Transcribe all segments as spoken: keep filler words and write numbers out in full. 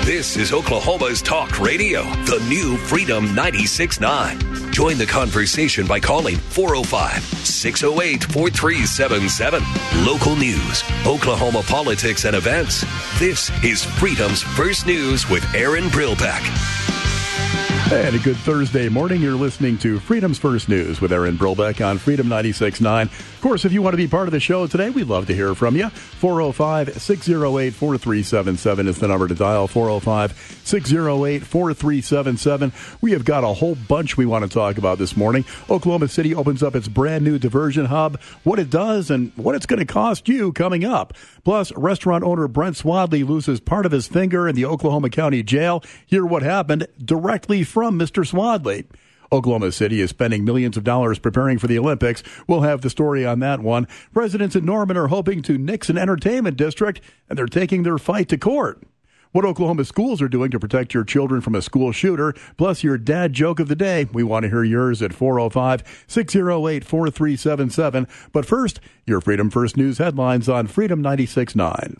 This is Oklahoma's Talk Radio, the new Freedom ninety-six point nine. Join the conversation by calling four oh five, six oh eight, four three seven seven. Local news, Oklahoma politics and events. This is Freedom's First News with Aaron Brilbeck. And a good Thursday morning. You're listening to Freedom's First News with Aaron Brilbeck on Freedom ninety-six point nine. Of course, if you want to be part of the show today, we'd love to hear from you. four oh five, six oh eight, four three seven seven is the number to dial. four oh five, six oh eight, four three seven seven. We have got a whole bunch we want to talk about this morning. Oklahoma City opens up its brand new diversion hub, what it does and what it's going to cost you coming up. Plus, restaurant owner Brent Swadley loses part of his finger in the Oklahoma County Jail. Hear what happened directly from Mister Swadley. Oklahoma City is spending millions of dollars preparing for the Olympics. We'll have the story on that one. Residents in Norman are hoping to nix an entertainment district, and they're taking their fight to court. What Oklahoma schools are doing to protect your children from a school shooter, plus your dad joke of the day. We want to hear yours at four oh five, six oh eight, four three seven seven. But first, your Freedom First News headlines on Freedom ninety-six point nine.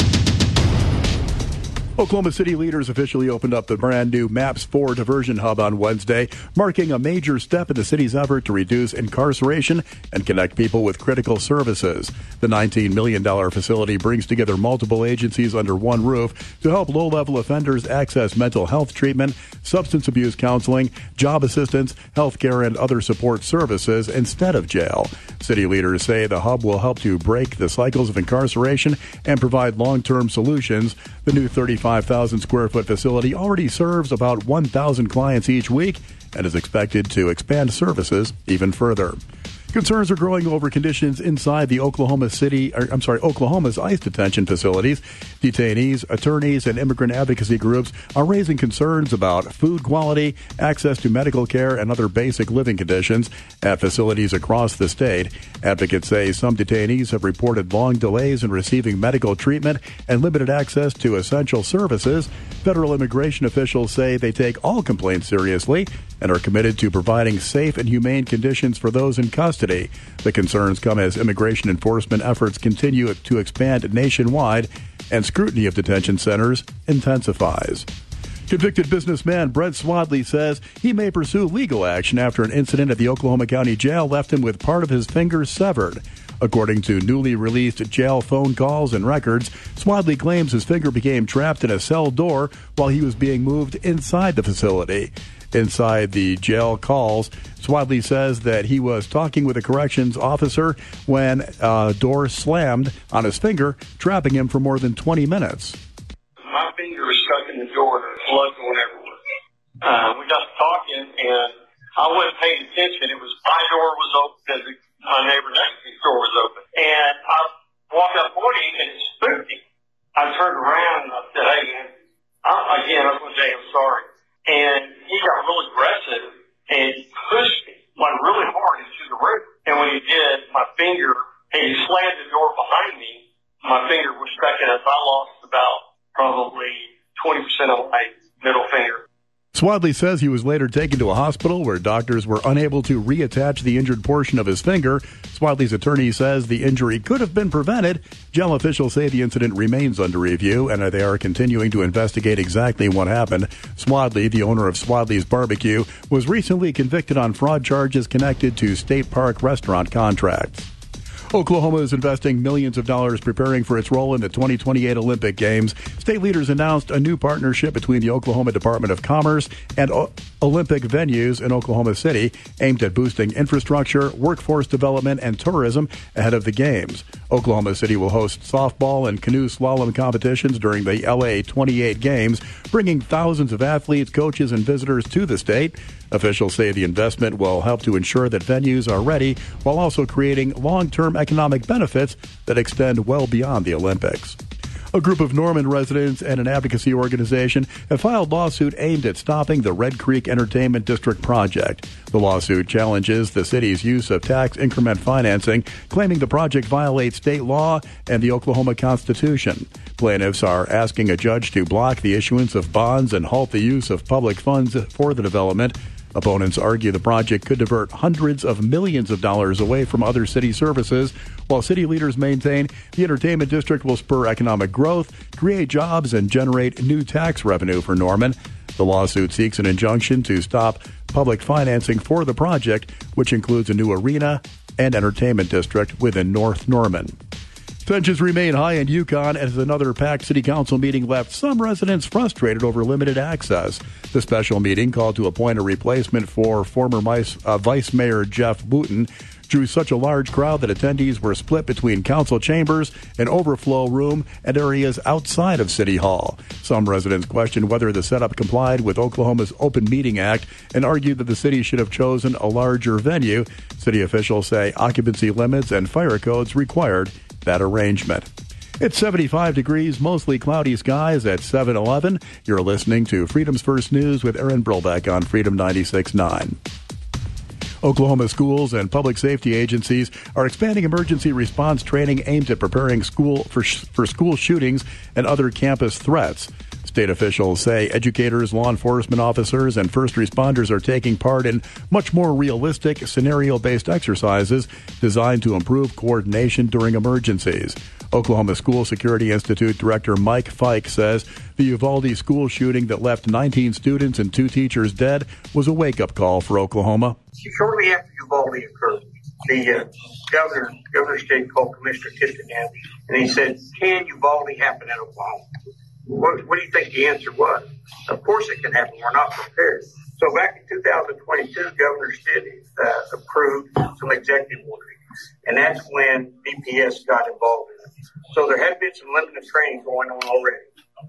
Oklahoma City leaders officially opened up the brand new MAPS four diversion hub on Wednesday, marking a major step in the city's effort to reduce incarceration and connect people with critical services. The nineteen million dollars facility brings together multiple agencies under one roof to help low-level offenders access mental health treatment, substance abuse counseling, job assistance, health care, and other support services instead of jail. City leaders say the hub will help to break the cycles of incarceration and provide long-term solutions. The new thirty-five thousand square foot facility already serves about one thousand clients each week and is expected to expand services even further. Concerns are growing over conditions inside the Oklahoma City, or, I'm sorry, Oklahoma's ICE detention facilities. Detainees, attorneys, and immigrant advocacy groups are raising concerns about food quality, access to medical care, and other basic living conditions at facilities across the state. Advocates say some detainees have reported long delays in receiving medical treatment and limited access to essential services. Federal immigration officials say they take all complaints seriously and are committed to providing safe and humane conditions for those in custody. The concerns come as immigration enforcement efforts continue to expand nationwide and scrutiny of detention centers intensifies. Convicted businessman Brent Swadley says he may pursue legal action after an incident at the Oklahoma County Jail left him with part of his finger severed. According to newly released jail phone calls and records, Swadley claims his finger became trapped in a cell door while he was being moved inside the facility. Inside the jail calls, Swadley says that he was talking with a corrections officer when a door slammed on his finger, trapping him for more than twenty minutes. My finger was stuck in the door and blood going everywhere. Uh, we got to talking, and I wasn't paying attention. It was my door was open, and my neighbor next to me's door was open. And I walked up on him, and it spooked him. I turned around, and I said, hey, man, I'm, again, I was going to say I'm sorry. And he got really aggressive and pushed me like really hard into the room. And when he did, my finger, and he slammed the door behind me, my finger was stuck in it. I lost about probably twenty percent of my middle finger. Swadley says he was later taken to a hospital where doctors were unable to reattach the injured portion of his finger. Swadley's attorney says the injury could have been prevented. Jail officials say the incident remains under review and they are continuing to investigate exactly what happened. Swadley, the owner of Swadley's Barbecue, was recently convicted on fraud charges connected to State Park restaurant contracts. Oklahoma is investing millions of dollars preparing for its role in the twenty twenty-eight Olympic Games. State leaders announced a new partnership between the Oklahoma Department of Commerce and o- Olympic venues in Oklahoma City aimed at boosting infrastructure, workforce development, and tourism ahead of the Games. Oklahoma City will host softball and canoe slalom competitions during the L A twenty-eight Games, bringing thousands of athletes, coaches, and visitors to the state. Officials say the investment will help to ensure that venues are ready while also creating long-term economic benefits that extend well beyond the Olympics. A group of Norman residents and an advocacy organization have filed lawsuit aimed at stopping the Red Creek Entertainment District project. The lawsuit challenges the city's use of tax increment financing, claiming the project violates state law and the Oklahoma Constitution. Plaintiffs are asking a judge to block the issuance of bonds and halt the use of public funds for the development. Opponents argue the project could divert hundreds of millions of dollars away from other city services, while city leaders maintain the entertainment district will spur economic growth, create jobs, and generate new tax revenue for Norman. The lawsuit seeks an injunction to stop public financing for the project, which includes a new arena and entertainment district within North Norman. Tensions remain high in Yukon as another packed city council meeting left some residents frustrated over limited access. The special meeting, called to appoint a replacement for former Vice, uh, Vice Mayor Jeff Wooten, drew such a large crowd that attendees were split between council chambers, an overflow room, and areas outside of City Hall. Some residents questioned whether the setup complied with Oklahoma's Open Meeting Act and argued that the city should have chosen a larger venue. City officials say occupancy limits and fire codes required that arrangement. It's seventy-five degrees, mostly cloudy skies at seven eleven. You're listening to Freedom's First News with Aaron Brillbeck on Freedom ninety-six point nine. Oklahoma schools and public safety agencies are expanding emergency response training aimed at preparing school for, sh- for school shootings and other campus threats. State officials say educators, law enforcement officers, and first responders are taking part in much more realistic, scenario-based exercises designed to improve coordination during emergencies. Oklahoma School Security Institute Director Mike Fike says the Uvalde school shooting that left nineteen students and two teachers dead was a wake-up call for Oklahoma. Shortly after Uvalde occurred, the uh, governor, Governor State called Commissioner Kissinger, and he said, "Can Uvalde happen in Oklahoma?" What, what do you think the answer was? Of course it can happen. We're not prepared. So back in two thousand twenty-two, Governor Stitt uh, approved some executive orders, and that's when D P S got involved in it. So there had been some limited training going on already.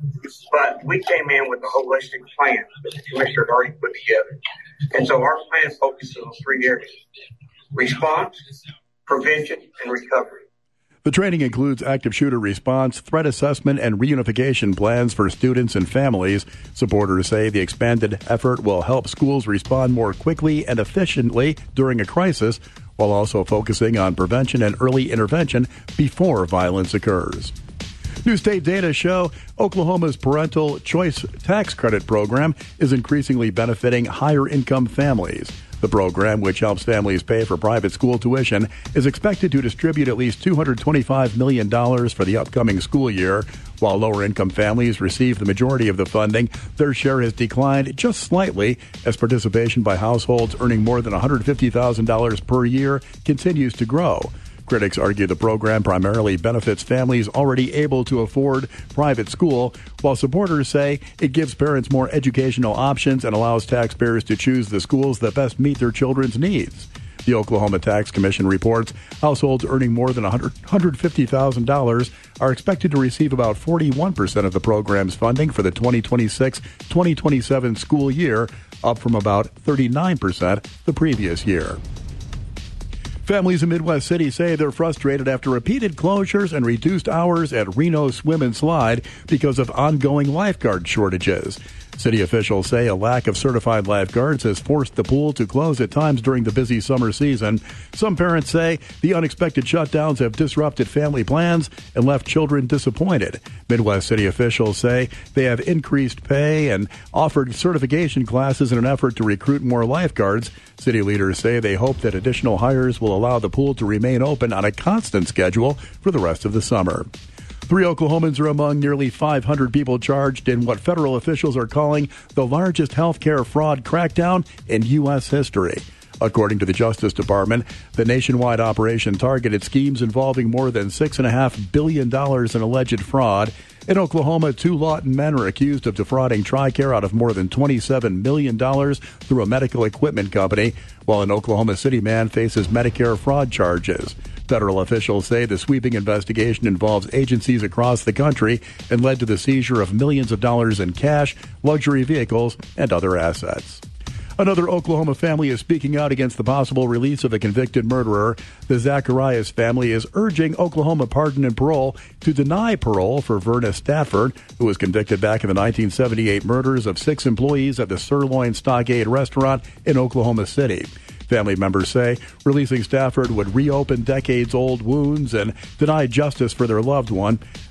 But we came in with a holistic plan that the commissioner had already put together. And so our plan focuses on three areas: response, prevention, and recovery. The training includes active shooter response, threat assessment, and reunification plans for students and families. Supporters say the expanded effort will help schools respond more quickly and efficiently during a crisis, while also focusing on prevention and early intervention before violence occurs. New state data show Oklahoma's Parental Choice Tax Credit program is increasingly benefiting higher-income families. The program, which helps families pay for private school tuition, is expected to distribute at least two hundred twenty-five million dollars for the upcoming school year. While lower-income families receive the majority of the funding, their share has declined just slightly as participation by households earning more than one hundred fifty thousand dollars per year continues to grow. Critics argue the program primarily benefits families already able to afford private school, while supporters say it gives parents more educational options and allows taxpayers to choose the schools that best meet their children's needs. The Oklahoma Tax Commission reports households earning more than one hundred fifty thousand dollars are expected to receive about forty-one percent of the program's funding for the twenty twenty-six twenty twenty-seven school year, up from about thirty-nine percent the previous year. Families in Midwest City say they're frustrated after repeated closures and reduced hours at Reno Swim and Slide because of ongoing lifeguard shortages. City officials say a lack of certified lifeguards has forced the pool to close at times during the busy summer season. Some parents say the unexpected shutdowns have disrupted family plans and left children disappointed. Midwest City officials say they have increased pay and offered certification classes in an effort to recruit more lifeguards. City leaders say they hope that additional hires will allow the pool to remain open on a constant schedule for the rest of the summer. Three Oklahomans are among nearly five hundred people charged in what federal officials are calling the largest healthcare fraud crackdown in U S history. According to the Justice Department, the nationwide operation targeted schemes involving more than six point five billion dollars in alleged fraud. In Oklahoma, two Lawton men are accused of defrauding TRICARE out of more than twenty-seven million dollars through a medical equipment company, while an Oklahoma City man faces Medicare fraud charges. Federal officials say the sweeping investigation involves agencies across the country and led to the seizure of millions of dollars in cash, luxury vehicles, and other assets. Another Oklahoma family is speaking out against the possible release of a convicted murderer. The Zacharias family is urging Oklahoma Pardon and Parole to deny parole for Verna Stafford, who was convicted back in the nineteen seventy-eight murders of six employees at the Sirloin Stockade restaurant in Oklahoma City. Family members say releasing Stafford would reopen decades-old wounds and deny justice for their loved one.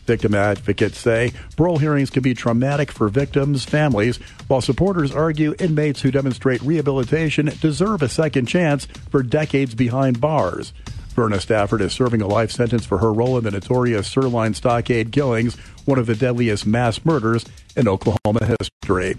Victim advocates say parole hearings can be traumatic for victims' families, while supporters argue inmates who demonstrate rehabilitation deserve a second chance for decades behind bars. Verna Stafford is serving a life sentence for her role in the notorious Sirloin Stockade killings, one of the deadliest mass murders in Oklahoma history.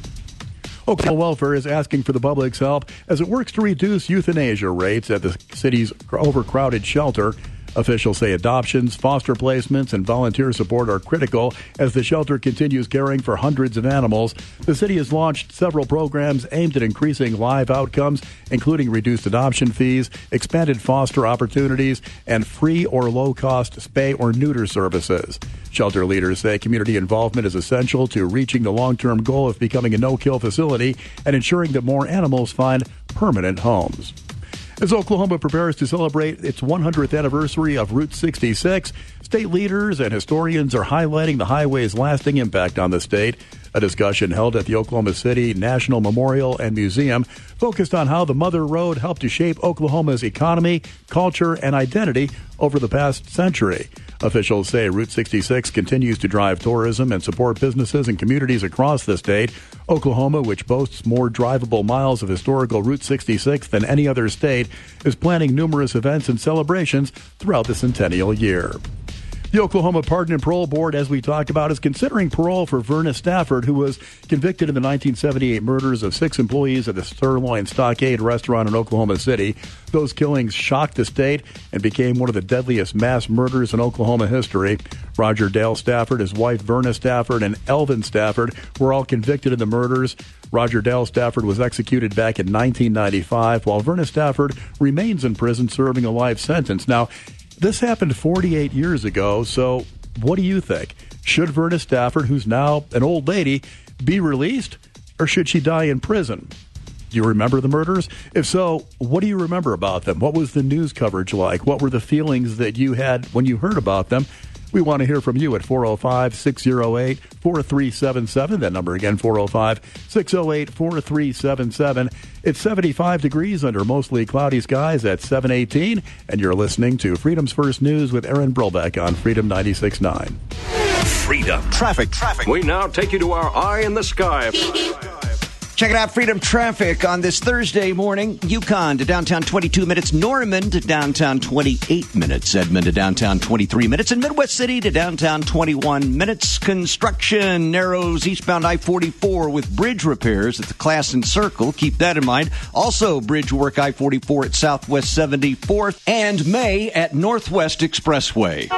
Oklahoma Welfare is asking for the public's help as it works to reduce euthanasia rates at the city's overcrowded shelter. Officials say adoptions, foster placements, and volunteer support are critical as the shelter continues caring for hundreds of animals. The city has launched several programs aimed at increasing live outcomes, including reduced adoption fees, expanded foster opportunities, and free or low-cost spay or neuter services. Shelter leaders say community involvement is essential to reaching the long-term goal of becoming a no-kill facility and ensuring that more animals find permanent homes. As Oklahoma prepares to celebrate its one hundredth anniversary of Route sixty-six, state leaders and historians are highlighting the highway's lasting impact on the state. A discussion held at the Oklahoma City National Memorial and Museum focused on how the Mother Road helped to shape Oklahoma's economy, culture, and identity over the past century. Officials say Route sixty-six continues to drive tourism and support businesses and communities across the state. Oklahoma, which boasts more drivable miles of historical Route sixty-six than any other state, is planning numerous events and celebrations throughout the centennial year. The Oklahoma Pardon and Parole Board, as we talked about, is considering parole for Verna Stafford, who was convicted in the nineteen seventy-eight murders of six employees at the Sirloin Stockade restaurant in Oklahoma City. Those killings shocked the state and became one of the deadliest mass murders in Oklahoma history. Roger Dale Stafford, his wife Verna Stafford, and Elvin Stafford were all convicted in the murders. Roger Dale Stafford was executed back in nineteen ninety-five, while Verna Stafford remains in prison serving a life sentence. Now, this happened forty-eight years ago, so what do you think? Should Verna Stafford, who's now an old lady, be released, or should she die in prison? Do you remember the murders? If so, what do you remember about them? What was the news coverage like? What were the feelings that you had when you heard about them? We want to hear from you at four oh five, six oh eight, four three seven seven. That number again, four oh five, six oh eight, four three seven seven. It's seventy-five degrees under mostly cloudy skies at seven eighteen, and you're listening to Freedom's First News with Aaron Brolbeck on Freedom ninety-six point nine. Freedom. Traffic. Traffic. We now take you to our eye in the sky. Check it out, Freedom Traffic on this Thursday morning. Yukon to downtown twenty-two minutes. Norman to downtown twenty-eight minutes. Edmond to downtown twenty-three minutes. And Midwest City to downtown twenty-one minutes. Construction narrows eastbound I forty-four with bridge repairs at the Classen Circle. Keep that in mind. Also, bridge work I forty-four at Southwest seventy-fourth. And May at Northwest Expressway.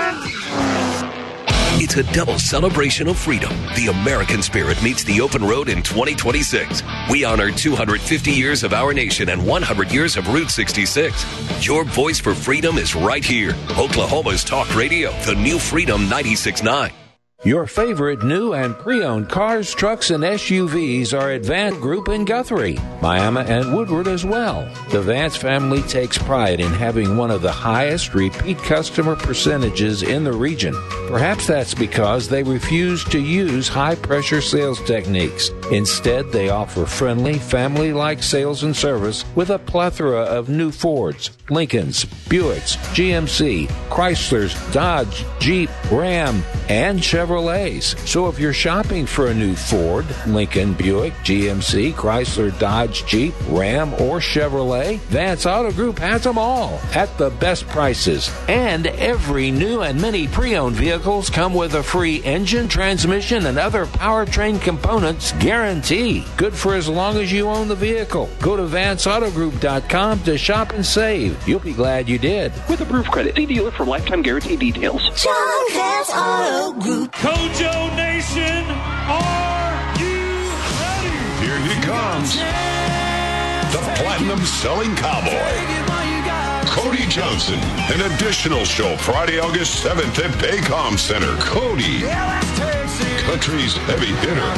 It's a double celebration of freedom. The American spirit meets the open road in twenty twenty-six. We honor two hundred fifty years of our nation and one hundred years of Route sixty-six. Your voice for freedom is right here. Oklahoma's Talk Radio, the new Freedom ninety-six point nine. Your favorite new and pre-owned cars, trucks, and S U Vs are at Vance Group in Guthrie, Miami, and Woodward as well. The Vance family takes pride in having one of the highest repeat customer percentages in the region. Perhaps that's because they refuse to use high-pressure sales techniques. Instead, they offer friendly, family-like sales and service with a plethora of new Fords, Lincolns, Buicks, G M C, Chryslers, Dodge, Jeep, Ram, and Chevrolet. So if you're shopping for a new Ford, Lincoln, Buick, G M C, Chrysler, Dodge, Jeep, Ram, or Chevrolet, Vance Auto Group has them all at the best prices. And every new and many pre-owned vehicles come with a free engine, transmission, and other powertrain components guarantee. Good for as long as you own the vehicle. Go to Vance Auto Group dot com to shop and save. You'll be glad you did. With approved credit, see dealer for lifetime guarantee details. John Vance Auto Group. Kojo Nation, are you ready? Here he comes. The platinum selling cowboy, Cody Johnson. An additional show Friday, August seventh at Paycom Center. Cody, country's heavy hitter.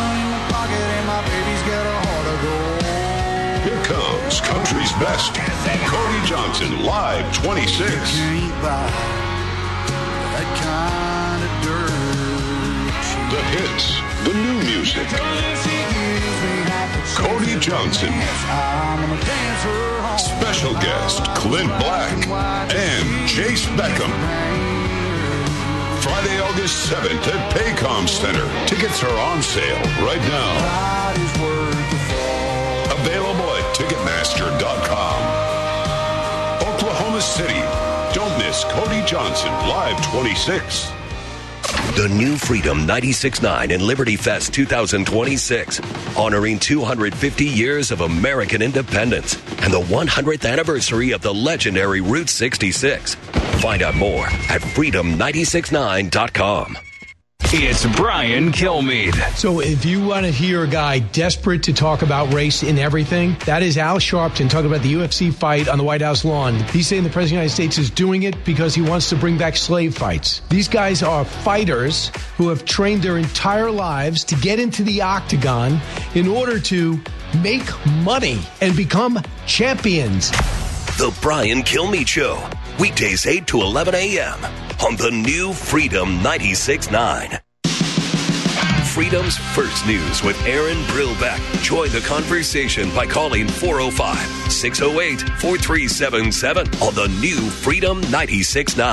Here comes country's best. Cody Johnson, live twenty-six. The hits, the new music. Cody Johnson. Special guest Clint Black and Chase Beckham. Friday August seventh at Paycom Center. Tickets are on sale right now. Available at Ticketmaster dot com. Oklahoma City. Don't miss Cody Johnson Live twenty-six. The new Freedom ninety-six point nine and Liberty Fest two thousand twenty-six, honoring two hundred fifty years of American independence and the one hundredth anniversary of the legendary Route sixty-six. Find out more at freedom nine six nine dot com. It's Brian Kilmeade. So if you want to hear a guy desperate to talk about race in everything, that is Al Sharpton talking about the U F C fight on the White House lawn. He's saying the President of the United States is doing it because he wants to bring back slave fights. These guys are fighters who have trained their entire lives to get into the octagon in order to make money and become champions. The Brian Kilmeade Show, weekdays eight to eleven a.m. on the new Freedom ninety-six point nine. Freedom's First News with Aaron Brillbeck. Join the conversation by calling four oh five, six oh eight, four three seven seven on the new Freedom ninety-six point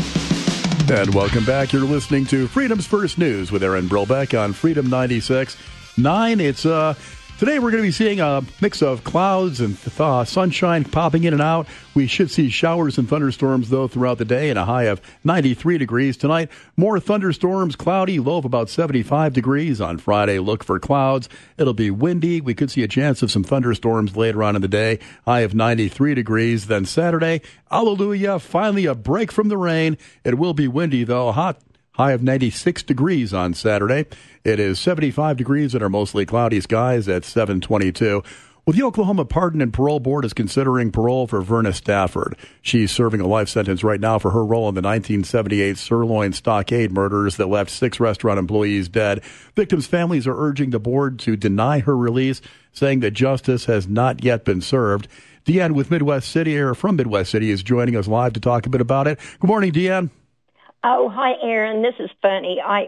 nine. And welcome back. You're listening to Freedom's First News with Aaron Brillbeck on Freedom ninety-six point nine. It's uh Today we're going to be seeing a mix of clouds and uh, sunshine popping in and out. We should see showers and thunderstorms, though, throughout the day and a high of ninety-three degrees. Tonight, more thunderstorms, cloudy, low of about seventy-five degrees. On Friday, look for clouds. It'll be windy. We could see a chance of some thunderstorms later on in the day, high of ninety-three degrees. Then Saturday, hallelujah, finally a break from the rain. It will be windy, though, hot. High of ninety-six degrees on Saturday. It is seventy-five degrees in our mostly cloudy skies at seven twenty-two. Well, the Oklahoma Pardon and Parole Board is considering parole for Verna Stafford. She's serving a life sentence right now for her role in the nineteen seventy-eight Sirloin Stockade murders that left six restaurant employees dead. Victims' families are urging the board to deny her release, saying that justice has not yet been served. Deanne with Midwest City, or from Midwest City, is joining us live to talk a bit about it. Good morning, Deanne. Oh, hi, Aaron. This is funny. I,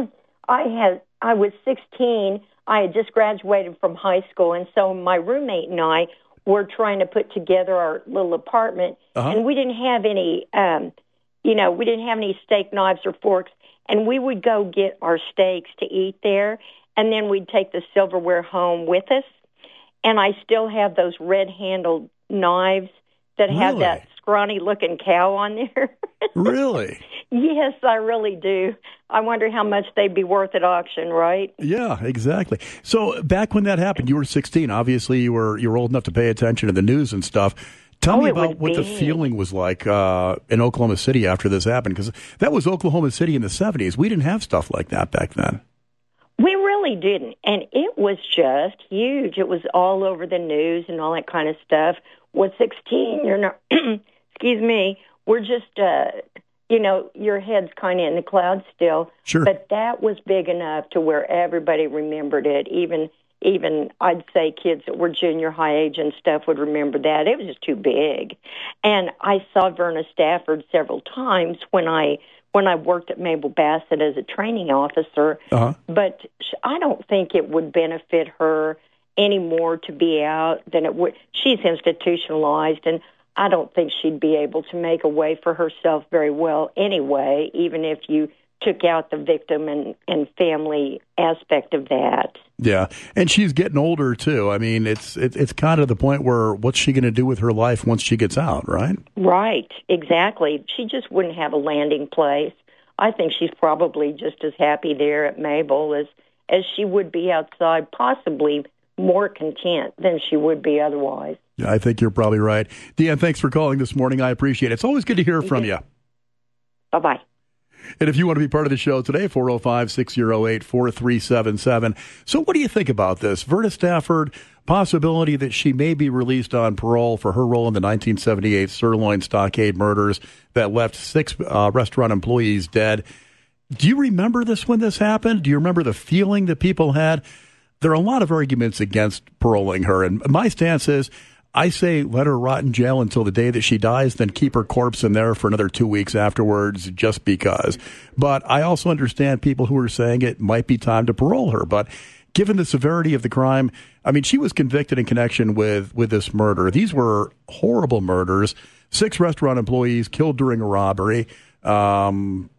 I had, I was sixteen. I had just graduated from high school, and so my roommate and I were trying to put together our little apartment, uh-huh. and we didn't have any, um, you know, we didn't have any steak knives or forks, and we would go get our steaks to eat there, and then we'd take the silverware home with us, and I still have those red-handled knives that really? have that scrawny-looking cow on there. Really? Yes, I really do. I wonder how much they'd be worth at auction, right? Yeah, exactly. So back when that happened, you were sixteen. Obviously, you were you were old enough to pay attention to the news and stuff. Tell oh, me about what be. the feeling was like uh, in Oklahoma City after this happened, because that was Oklahoma City in the seventies. We didn't have stuff like that back then. We really didn't, and it was just huge. It was all over the news and all that kind of stuff. With sixteen, you're not, excuse me, we're just, uh, you know, your head's kind of in the clouds still. Sure. But that was big enough to where everybody remembered it. Even, even I'd say kids that were junior high age and stuff would remember that. It was just too big. And I saw Verna Stafford several times when I when I worked at Mabel Bassett as a training officer. Uh-huh. But I don't think it would benefit her any more to be out than it would. She's institutionalized, and I don't think she'd be able to make a way for herself very well anyway, even if you took out the victim and, and family aspect of that. Yeah, and she's getting older, too. I mean, it's it, it's kind of the point where what's she going to do with her life once she gets out, right? Right, exactly. She just wouldn't have a landing place. I think she's probably just as happy there at Mabel as, as she would be outside, possibly more content than she would be otherwise. Yeah, I think you're probably right. Deanne, thanks for calling this morning. I appreciate it. It's always good to hear from you. Bye-bye. And if you want to be part of the show today, four oh five, six oh eight, four three seven seven. So what do you think about this? Verna Stafford, possibility that she may be released on parole for her role in the nineteen seventy-eight Sirloin Stockade murders that left six uh, restaurant employees dead. Do you remember this when this happened? Do you remember the feeling that people had? There are a lot of arguments against paroling her, and my stance is, I say let her rot in jail until the day that she dies, then keep her corpse in there for another two weeks afterwards just because. But I also understand people who are saying it might be time to parole her. But given the severity of the crime, I mean, she was convicted in connection with, with this murder. These were horrible murders. Six restaurant employees killed during a robbery. Um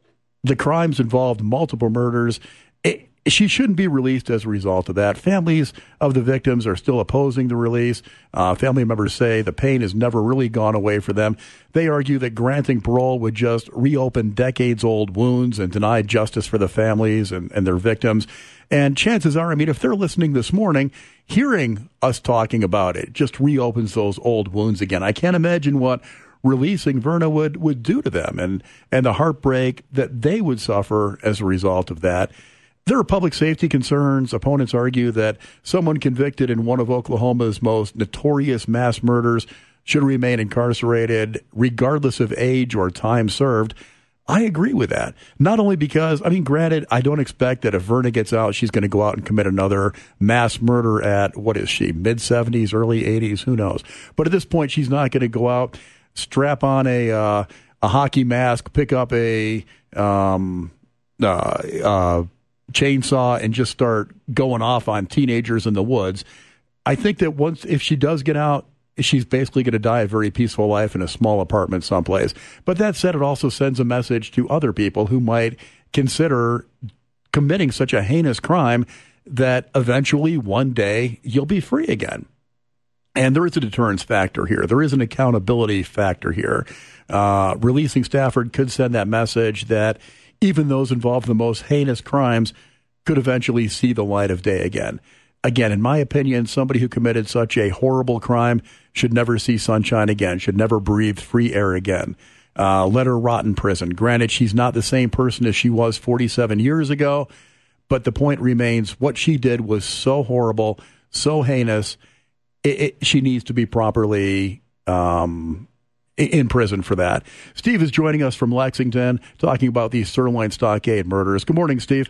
The crimes involved multiple murders. It, she shouldn't be released as a result of that. Families of the victims are still opposing the release. Uh, family members say the pain has never really gone away for them. They argue that granting parole would just reopen decades-old wounds and deny justice for the families and, and their victims. And chances are, I mean, if they're listening this morning, hearing us talking about it just reopens those old wounds again. I can't imagine what releasing Verna would, would do to them and, and the heartbreak that they would suffer as a result of that. There are public safety concerns. Opponents argue that someone convicted in one of Oklahoma's most notorious mass murders should remain incarcerated regardless of age or time served. I agree with that. Not only because, I mean, granted, I don't expect that if Verna gets out, she's going to go out and commit another mass murder at, what is she, mid-seventies, early eighties, who knows. But at this point, she's not going to go out, strap on a uh, a hockey mask, pick up a um, uh, uh, chainsaw, and just start going off on teenagers in the woods. I think that once, if she does get out, she's basically going to die a very peaceful life in a small apartment someplace. But that said, it also sends a message to other people who might consider committing such a heinous crime that eventually one day you'll be free again. And there is a deterrence factor here. There is an accountability factor here. Uh, releasing Stafford could send that message that even those involved in the most heinous crimes could eventually see the light of day again. Again, in my opinion, somebody who committed such a horrible crime should never see sunshine again, should never breathe free air again. Uh, let her rot in prison. Granted, she's not the same person as she was forty-seven years ago, but the point remains, what she did was so horrible, so heinous, it, it, she needs to be properly um, in prison for that. Steve is joining us from Lexington, talking about these Sirloin Stockade murders. Good morning, Steve.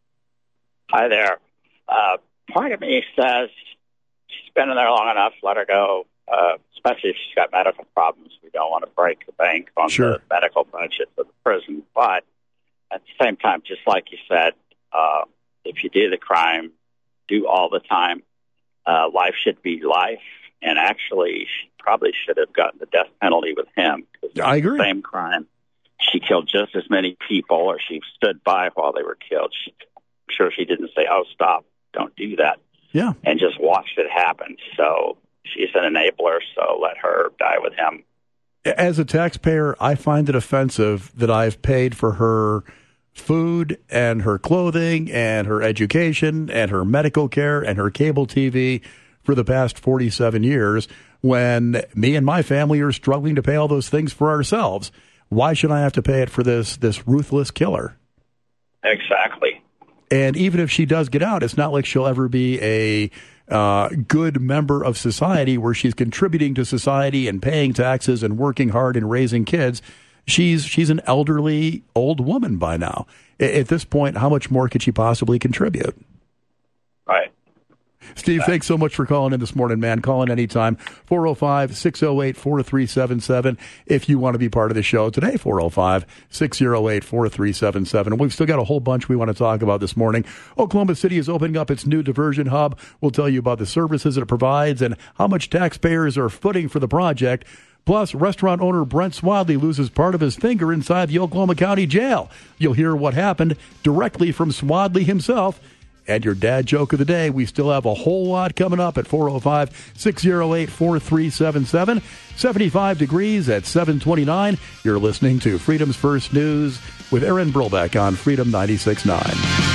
Hi there. Uh, part of me says she's been in there long enough, let her go, uh, especially if she's got medical problems. We don't want to break the bank on sure. the medical budget of the prison. But at the same time, just like you said, uh, if you do the crime, do all the time. Uh, life should be life. And actually, she probably should have gotten the death penalty with him. I agree. The same crime. She killed just as many people, or she stood by while they were killed. She, I'm sure she didn't say, oh, stop, don't do that. Yeah. And just watched it happen. So she's an enabler, so let her die with him. As a taxpayer, I find it offensive that I've paid for her food and her clothing and her education and her medical care and her cable T V for the past forty-seven years when me and my family are struggling to pay all those things for ourselves. Why should I have to pay it for this this ruthless killer? Exactly. And even if she does get out, it's not like she'll ever be a uh, good member of society where she's contributing to society and paying taxes and working hard and raising kids. She's she's an elderly old woman by now. At this point, how much more could she possibly contribute? Right. Steve, thanks so much for calling in this morning, man. Call in anytime. four oh five, six oh eight, four three seven seven if you want to be part of the show today. four oh five, six oh eight, four three seven seven. And we've still got a whole bunch we want to talk about this morning. Oklahoma City is opening up its new diversion hub. We'll tell you about the services it provides and how much taxpayers are footing for the project. Plus, restaurant owner Brent Swadley loses part of his finger inside the Oklahoma County Jail. You'll hear what happened directly from Swadley himself. And your dad joke of the day. We still have a whole lot coming up at four oh five, six oh eight, four three seven seven. seventy-five degrees at seven twenty-nine. You're listening to Freedom's First News with Aaron Brolbeck on Freedom ninety-six point nine.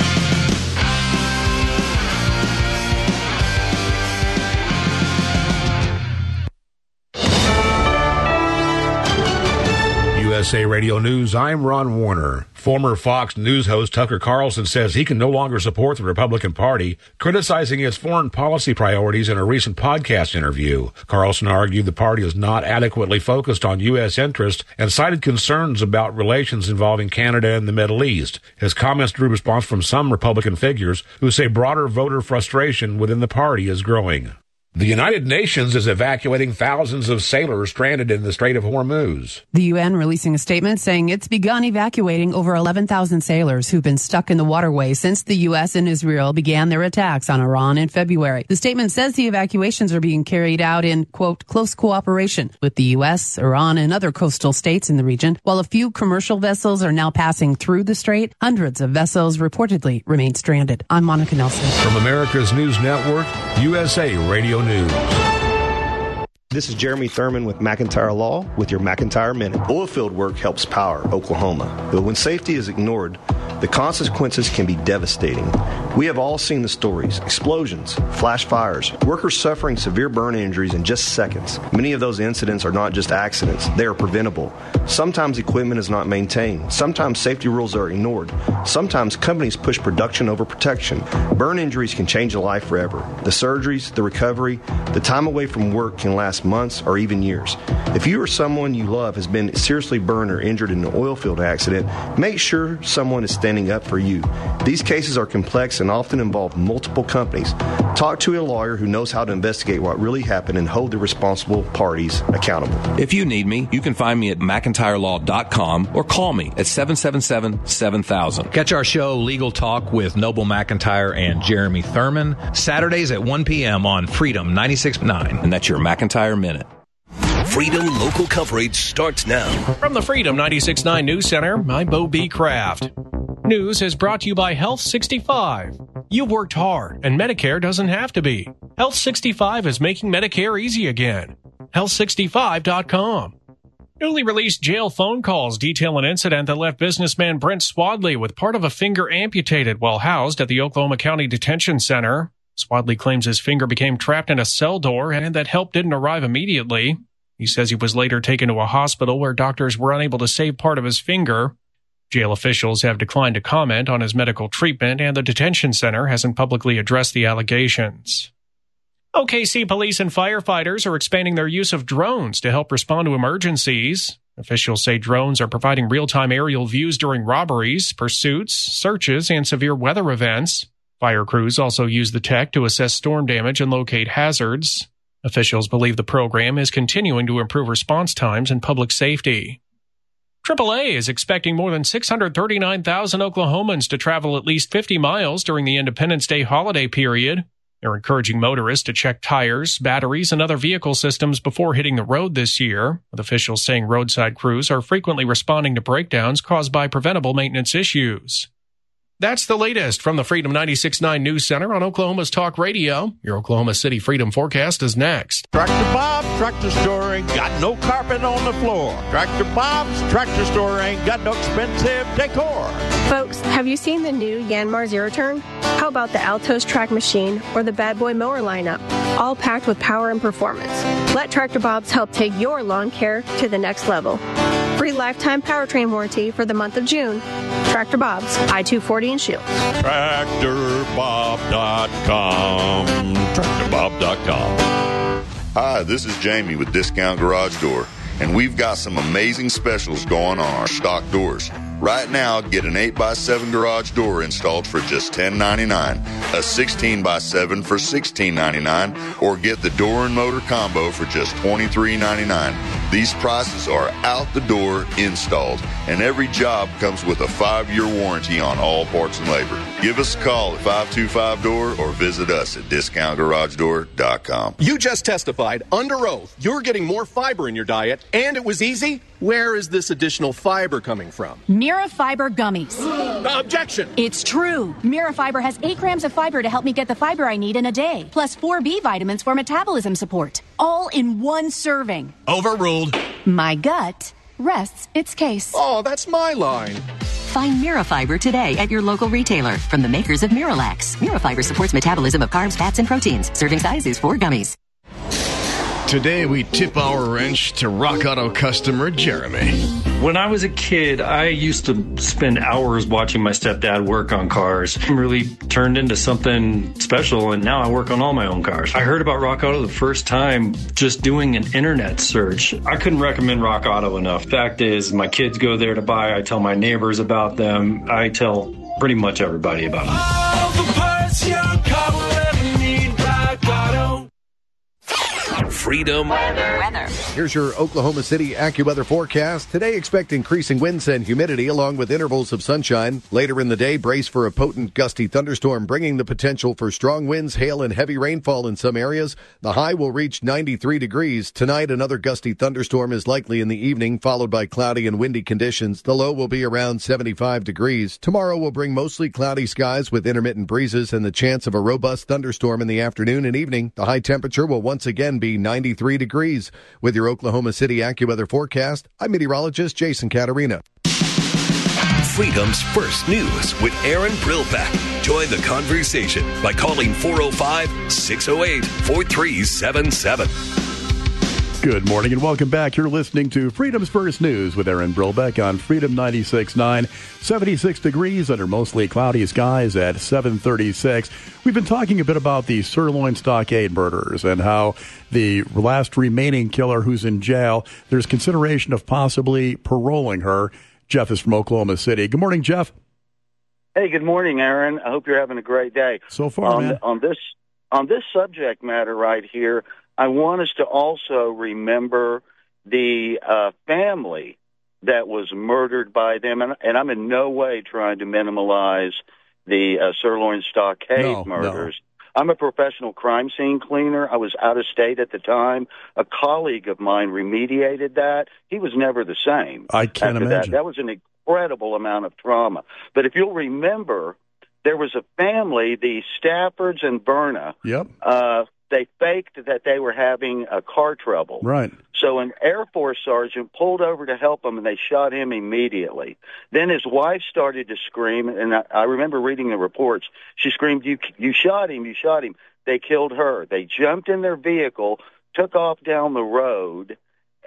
U S A Radio News, I'm Ron Warner. Former Fox News host Tucker Carlson says he can no longer support the Republican Party, criticizing its foreign policy priorities in a recent podcast interview. Carlson argued the party is not adequately focused on U S interests and cited concerns about relations involving Canada and the Middle East. His comments drew response from some Republican figures who say broader voter frustration within the party is growing. The United Nations is evacuating thousands of sailors stranded in the Strait of Hormuz. The U N releasing a statement saying it's begun evacuating over eleven thousand sailors who've been stuck in the waterway since the U S and Israel began their attacks on Iran in February. The statement says the evacuations are being carried out in, quote, close cooperation with the U S, Iran, and other coastal states in the region. While a few commercial vessels are now passing through the strait, hundreds of vessels reportedly remain stranded. I'm Monica Nelson. From America's News Network, U S A Radio News. This is Jeremy Thurman with McIntyre Law with your McIntyre Minute. Oilfield work helps power Oklahoma, but when safety is ignored, the consequences can be devastating. We have all seen the stories: explosions, flash fires, workers suffering severe burn injuries in just seconds. Many of those incidents are not just accidents, they are preventable. Sometimes equipment is not maintained. Sometimes safety rules are ignored. Sometimes companies push production over protection. Burn injuries can change a life forever. The surgeries, the recovery, the time away from work can last months or even years. If you or someone you love has been seriously burned or injured in an oil field accident, make sure someone is standing up for you. These cases are complex and often involve multiple companies. Talk to a lawyer who knows how to investigate what really happened and hold the responsible parties accountable. If you need me, you can find me at McIntyre Law dot com or call me at seven seven seven, seven thousand. Catch our show Legal Talk with Noble McIntyre and Jeremy Thurman, Saturdays at one p.m. on Freedom ninety-six point nine. And that's your McIntyre Minute. Freedom local coverage starts now. From the Freedom ninety-six point nine News Center, I'm Bo B. Kraft. News is brought to you by Health sixty-five. You've worked hard, and Medicare doesn't have to be. Health sixty-five is making Medicare easy again. health sixty-five dot com. Newly released jail phone calls detail an incident that left businessman Brent Swadley with part of a finger amputated while housed at the Oklahoma County Detention Center. Swadley claims his finger became trapped in a cell door and that help didn't arrive immediately. He says he was later taken to a hospital where doctors were unable to save part of his finger. Jail officials have declined to comment on his medical treatment, and the detention center hasn't publicly addressed the allegations. O K C police and firefighters are expanding their use of drones to help respond to emergencies. Officials say drones are providing real-time aerial views during robberies, pursuits, searches, and severe weather events. Fire crews also use the tech to assess storm damage and locate hazards. Officials believe the program is continuing to improve response times and public safety. triple A is expecting more than six hundred thirty-nine thousand Oklahomans to travel at least fifty miles during the Independence Day holiday period. They're encouraging motorists to check tires, batteries, and other vehicle systems before hitting the road this year, with officials saying roadside crews are frequently responding to breakdowns caused by preventable maintenance issues. That's the latest from the Freedom ninety-six point nine News Center on Oklahoma's Talk Radio. Your Oklahoma City Freedom Forecast is next. Tractor Bob's Tractor Store ain't got no carpet on the floor. Tractor Bob's Tractor Store ain't got no expensive decor. Folks, have you seen the new Yanmar Zero Turn? How about the Altos track machine or the Bad Boy mower lineup? All packed with power and performance. Let Tractor Bob's help take your lawn care to the next level. Free lifetime powertrain warranty for the month of June. Tractor Bob's, I two forty in Shields. Tractor Bob dot com. Tractor Bob dot com. Hi, this is Jamie with Discount Garage Door, and we've got some amazing specials going on our stock doors. Right now, get an eight by seven garage door installed for just ten ninety-nine, a sixteen by seven for sixteen ninety-nine, or get the door and motor combo for just twenty-three ninety-nine. These prices are out the door installed, and every job comes with a five-year warranty on all parts and labor. Give us a call at five two five door or visit us at discount garage door dot com. You just testified under oath you're getting more fiber in your diet, and it was easy. Where is this additional fiber coming from? Mirafiber gummies. Objection! It's true. Mirafiber has eight grams of fiber to help me get the fiber I need in a day, plus four B vitamins for metabolism support, all in one serving. Overruled. My gut rests its case. Oh, that's my line. Find Mirafiber today at your local retailer from the makers of Miralax. Mirafiber supports metabolism of carbs, fats, and proteins. Serving size is four gummies. Today, we tip our wrench to Rock Auto customer Jeremy. When I was a kid, I used to spend hours watching my stepdad work on cars. It really turned into something special, and now I work on all my own cars. I heard about Rock Auto the first time just doing an internet search. I couldn't recommend Rock Auto enough. Fact is, my kids go there to buy. I tell my neighbors about them. I tell pretty much everybody about them. All the parts your car will ever need, Rock Auto. Freedom Weather. Here's your Oklahoma City AccuWeather forecast. Today, expect increasing winds and humidity along with intervals of sunshine. Later in the day, brace for a potent gusty thunderstorm, bringing the potential for strong winds, hail, and heavy rainfall in some areas. The high will reach ninety-three degrees. Tonight, another gusty thunderstorm is likely in the evening, followed by cloudy and windy conditions. The low will be around seventy-five degrees. Tomorrow will bring mostly cloudy skies with intermittent breezes and the chance of a robust thunderstorm in the afternoon and evening. The high temperature will once again be ninety-three degrees. With your Oklahoma City AccuWeather forecast, I'm meteorologist Jason Caterina. Freedom's First News with Aaron Brillback. Join the conversation by calling four oh five, six oh eight, four three seven seven. Good morning and welcome back. You're listening to Freedom's First News with Aaron Brillback on Freedom ninety-six point nine. seventy-six degrees under mostly cloudy skies at seven thirty-six. We've been talking a bit about the Sirloin Stockade murders and how the last remaining killer who's in jail, there's consideration of possibly paroling her. Jeff is from Oklahoma City. Good morning, Jeff. Hey, good morning, Aaron. I hope you're having a great day. So far, on, man. On this, on this subject matter right here, I want us to also remember the uh, family that was murdered by them, and, and I'm in no way trying to minimize the uh, Sirloin Stockade no, murders. No. I'm a professional crime scene cleaner. I was out of state at the time. A colleague of mine remediated that. He was never the same. I can't after imagine. That. that was an incredible amount of trauma. But if you'll remember, there was a family, the Staffords and Berna. Yep. Uh, they faked that they were having a car trouble. Right. So an Air Force sergeant pulled over to help him, and they shot him immediately. Then his wife started to scream, and I, I remember reading the reports. She screamed, you, you shot him, you shot him. They killed her. They jumped in their vehicle, took off down the road,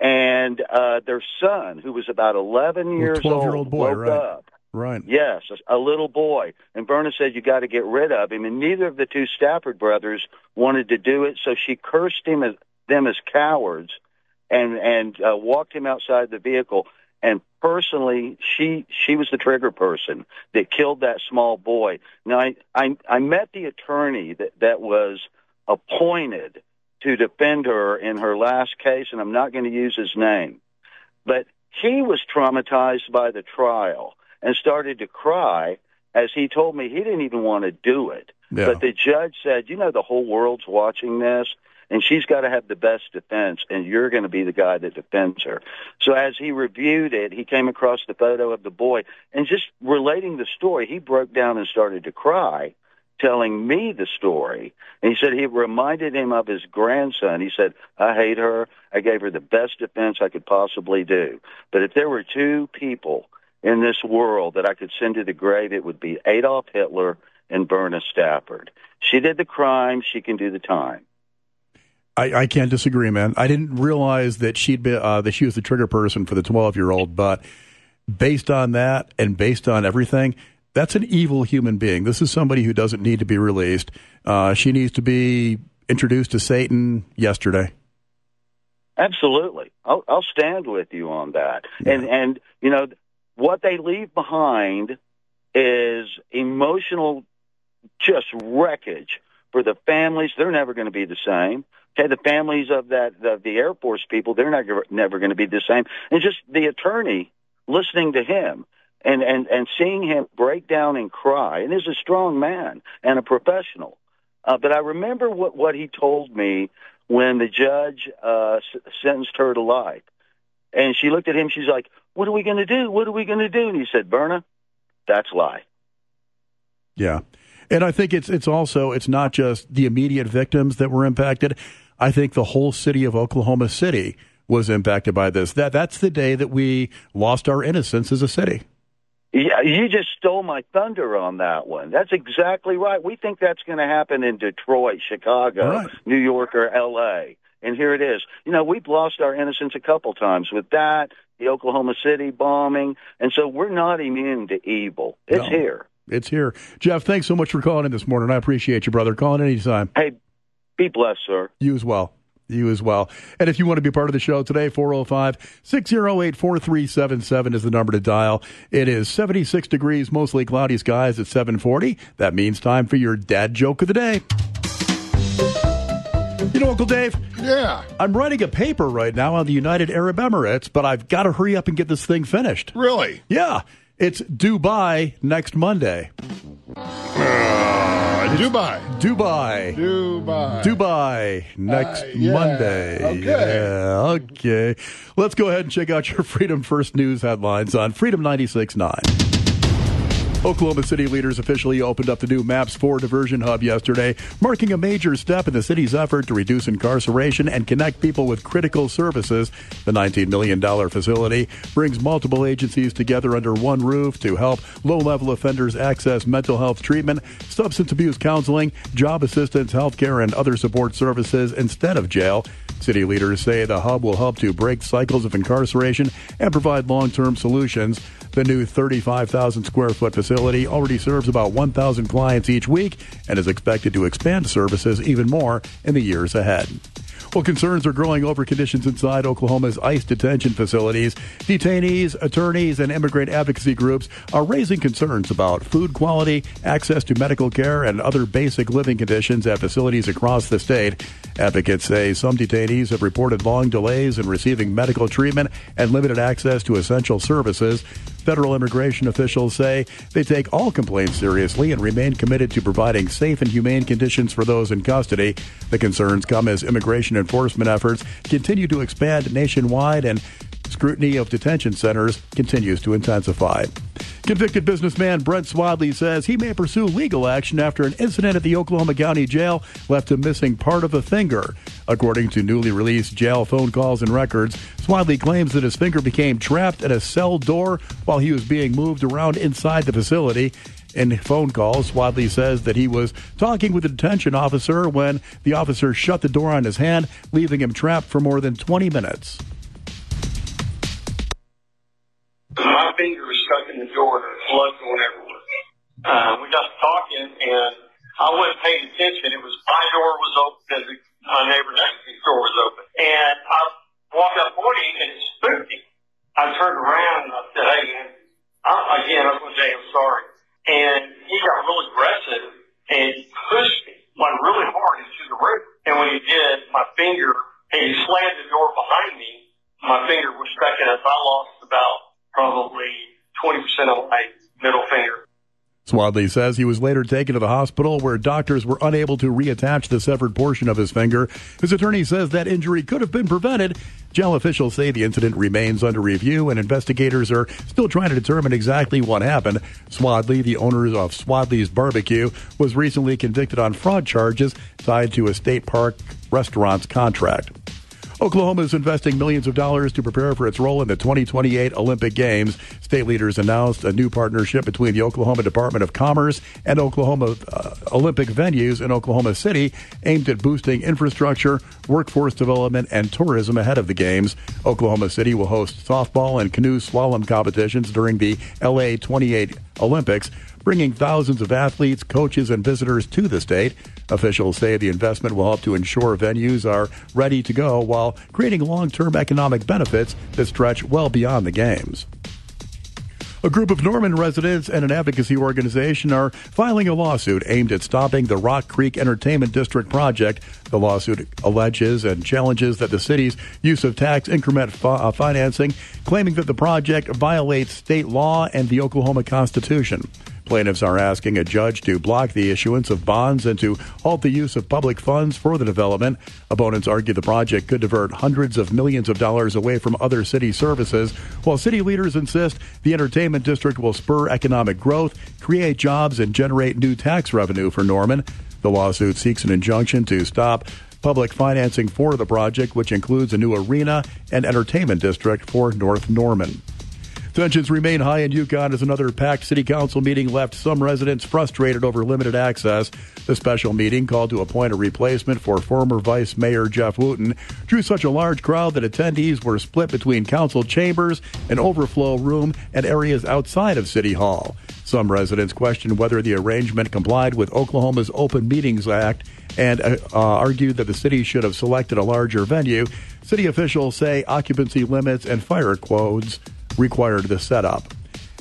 and uh, their son, who was about eleven years old, twelve-year-old boy, woke right. up. Right. Yes, a, a little boy. And Berna said, you got to get rid of him. And neither of the two Stafford brothers wanted to do it, so she cursed him as, them as cowards and, and uh, walked him outside the vehicle. And personally, she she was the trigger person that killed that small boy. Now, I, I, I met the attorney that, that was appointed to defend her in her last case, and I'm not going to use his name. But he was traumatized by the trial and started to cry as he told me he didn't even want to do it. Yeah. But the judge said, you know, the whole world's watching this, and she's got to have the best defense, and you're going to be the guy that defends her. So as he reviewed it, he came across the photo of the boy, and just relating the story, he broke down and started to cry, telling me the story. And he said he reminded him of his grandson. He said, I hate her. I gave her the best defense I could possibly do. But if there were two people in this world that I could send to the grave, it would be Adolf Hitler and Berna Stafford. She did the crime. She can do the time. I, I can't disagree, man. I didn't realize that she'd be uh, that she was the trigger person for the twelve-year-old, but based on that and based on everything, that's an evil human being. This is somebody who doesn't need to be released. Uh, she needs to be introduced to Satan yesterday. Absolutely. I'll, I'll stand with you on that. Yeah. And, and, you know, what they leave behind is emotional just wreckage for the families. They're never going to be the same. Okay, the families of that the, the Air Force people, they're not, never going to be the same. And just the attorney listening to him and, and, and seeing him break down and cry, and he's a strong man and a professional. Uh, but I remember what, what he told me when the judge uh, s- sentenced her to life. And she looked at him, she's like, what are we going to do? What are we going to do? And he said, Berna, that's life. Yeah. And I think it's it's also, it's not just the immediate victims that were impacted. I think the whole city of Oklahoma City was impacted by this. That That's the day that we lost our innocence as a city. Yeah, you just stole my thunder on that one. That's exactly right. We think that's going to happen in Detroit, Chicago, right. New York, or L A. And here it is. You know, we've lost our innocence a couple times with that, the Oklahoma City bombing. And so we're not immune to evil. It's no, here. It's here. Jeff, thanks so much for calling in this morning. I appreciate you, brother. Call in anytime. Hey, be blessed, sir. You as well. You as well. And if you want to be part of the show today, four oh five, six oh eight, four three seven seven is the number to dial. It is seventy-six degrees, mostly cloudy skies at seven forty. That means time for your dad joke of the day. You know, Uncle Dave, Yeah. I'm writing a paper right now on the United Arab Emirates, but I've got to hurry up and get this thing finished. Really? Yeah. It's Dubai next Monday. Uh, Dubai. Dubai. Dubai. Dubai next uh, yeah. Monday. Okay. Yeah, okay. Let's go ahead and check out your Freedom First News headlines on Freedom ninety-six point nine. Oklahoma City leaders officially opened up the new MAPS four diversion hub yesterday, marking a major step in the city's effort to reduce incarceration and connect people with critical services. The nineteen million dollars facility brings multiple agencies together under one roof to help low-level offenders access mental health treatment, substance abuse counseling, job assistance, health care, and other support services instead of jail. City leaders say the hub will help to break cycles of incarceration and provide long-term solutions. The new thirty-five thousand square foot facility already serves about one thousand clients each week and is expected to expand services even more in the years ahead. Well, concerns are growing over conditions inside Oklahoma's ICE detention facilities. Detainees, attorneys, and immigrant advocacy groups are raising concerns about food quality, access to medical care, and other basic living conditions at facilities across the state. Advocates say some detainees have reported long delays in receiving medical treatment and limited access to essential services. Federal immigration officials say they take all complaints seriously and remain committed to providing safe and humane conditions for those in custody. The concerns come as immigration enforcement efforts continue to expand nationwide and scrutiny of detention centers continues to intensify. Convicted businessman Brent Swadley says he may pursue legal action after an incident at the Oklahoma County Jail left him missing part of a finger. According to newly released jail phone calls and records, Swadley claims that his finger became trapped at a cell door while he was being moved around inside the facility. In phone calls, Swadley says that he was talking with a detention officer when the officer shut the door on his hand, leaving him trapped for more than twenty minutes. My finger was stuck in the door and there was blood going everywhere. Uh, we got to talking and I wasn't paying attention. It was my door was open and the, my neighbor next to me door was open. And I walked up on him and it spooked him. I turned around and I said, hey man, I'm, again, I was going to say I'm sorry. And he got really aggressive and pushed me like really hard into the roof. And when he did, my finger, and he slammed the door behind me, my finger was stuck in it. So I lost about probably twenty percent of my middle finger. Swadley says he was later taken to the hospital where doctors were unable to reattach the severed portion of his finger. His attorney says that injury could have been prevented. Jail officials say the incident remains under review and investigators are still trying to determine exactly what happened. Swadley, the owner of Swadley's Barbecue, was recently convicted on fraud charges tied to a state park restaurant's contract. Oklahoma is investing millions of dollars to prepare for its role in the twenty twenty-eight Olympic Games. State leaders announced a new partnership between the Oklahoma Department of Commerce and Oklahoma uh, Olympic venues in Oklahoma City aimed at boosting infrastructure, workforce development, and tourism ahead of the Games. Oklahoma City will host softball and canoe slalom competitions during the L A twenty-eight Olympics, bringing thousands of athletes, coaches, and visitors to the state. Officials say the investment will help to ensure venues are ready to go while creating long-term economic benefits that stretch well beyond the games. A group of Norman residents and an advocacy organization are filing a lawsuit aimed at stopping the Rock Creek Entertainment District project. The lawsuit alleges and challenges that the city's use of tax increment fi- financing, claiming that the project violates state law and the Oklahoma Constitution. Plaintiffs are asking a judge to block the issuance of bonds and to halt the use of public funds for the development. Opponents argue the project could divert hundreds of millions of dollars away from other city services, while city leaders insist the entertainment district will spur economic growth, create jobs, and generate new tax revenue for Norman. The lawsuit seeks an injunction to stop public financing for the project, which includes a new arena and entertainment district for North Norman. Tensions remain high in Yukon as another packed city council meeting left some residents frustrated over limited access. The special meeting, called to appoint a replacement for former Vice Mayor Jeff Wooten, drew such a large crowd that attendees were split between council chambers, an overflow room, and areas outside of City Hall. Some residents questioned whether the arrangement complied with Oklahoma's Open Meetings Act and uh, uh, argued that the city should have selected a larger venue. City officials say occupancy limits and fire codes required the setup.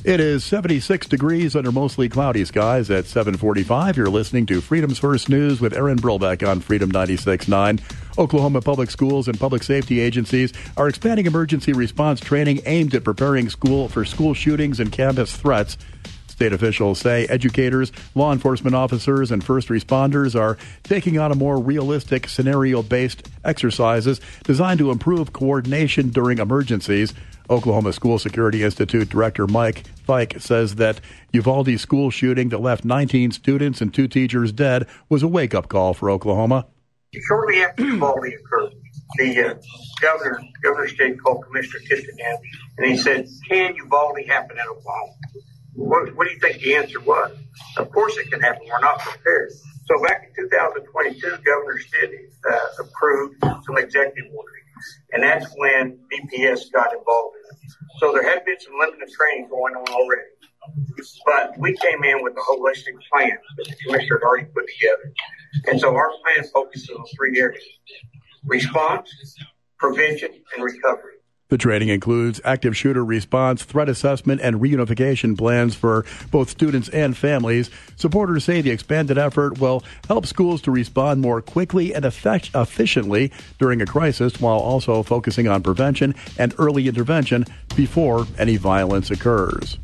It is seventy-six degrees under mostly cloudy skies at seven forty-five. You're listening to Freedom's First News with Aaron Brillbeck on Freedom ninety-six point nine. Oklahoma public schools and public safety agencies are expanding emergency response training aimed at preparing school for school shootings and campus threats. State officials say educators, law enforcement officers, and first responders are taking on a more realistic scenario-based exercises designed to improve coordination during emergencies. Oklahoma School Security Institute Director Mike Fike says that Uvalde school shooting that left nineteen students and two teachers dead was a wake-up call for Oklahoma. Shortly after Uvalde occurred, the uh, governor, Governor State called Commissioner Tipton in, and he said, "Can Uvalde happen in Oklahoma?" What, what do you think the answer was? Of course it can happen. We're not prepared. So back in two thousand twenty-two, Governor Stitt uh, approved some executive orders. And that's when D P S got involved in it. So there had been some limited training going on already. But we came in with a holistic plan that the commissioner had already put together. And so our plan focuses on three areas: response, prevention, and recovery. The training includes active shooter response, threat assessment, and reunification plans for both students and families. Supporters say the expanded effort will help schools to respond more quickly and effect- efficiently during a crisis, while also focusing on prevention and early intervention before any violence occurs.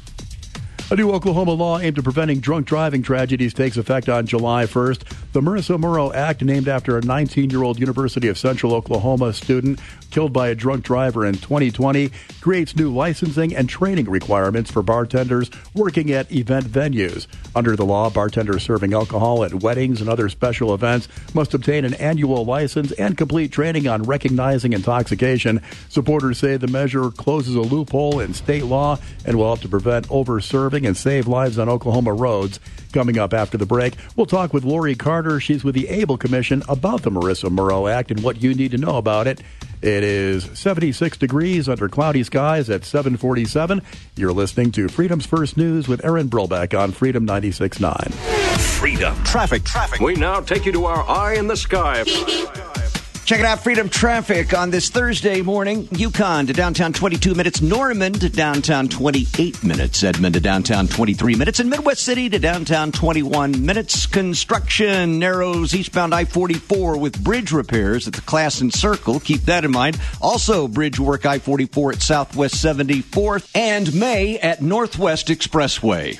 A new Oklahoma law aimed at preventing drunk driving tragedies takes effect on July first. The Marissa Murrow Act, named after a nineteen-year-old University of Central Oklahoma student killed by a drunk driver in twenty twenty, creates new licensing and training requirements for bartenders working at event venues. Under the law, bartenders serving alcohol at weddings and other special events must obtain an annual license and complete training on recognizing intoxication. Supporters say the measure closes a loophole in state law and will help to prevent over-serving and save lives on Oklahoma roads. Coming up after the break, we'll talk with Lori Carter. She's with the Able Commission about the Marissa Murrow Act and what you need to know about it. It is seventy-six degrees under cloudy skies at seven forty-seven. You're listening to Freedom's First News with Aaron Brillbeck on Freedom ninety-six point nine. Freedom. Traffic. Traffic. We now take you to our eye in the sky. Check it out, Freedom Traffic on this Thursday morning. Yukon to downtown, twenty-two minutes. Norman to downtown, twenty-eight minutes. Edmond to downtown, twenty-three minutes. And Midwest City to downtown, twenty-one minutes. Construction narrows eastbound I forty-four with bridge repairs at the Classen Circle. Keep that in mind. Also, bridge work I forty-four at Southwest seventy-fourth. And May at Northwest Expressway.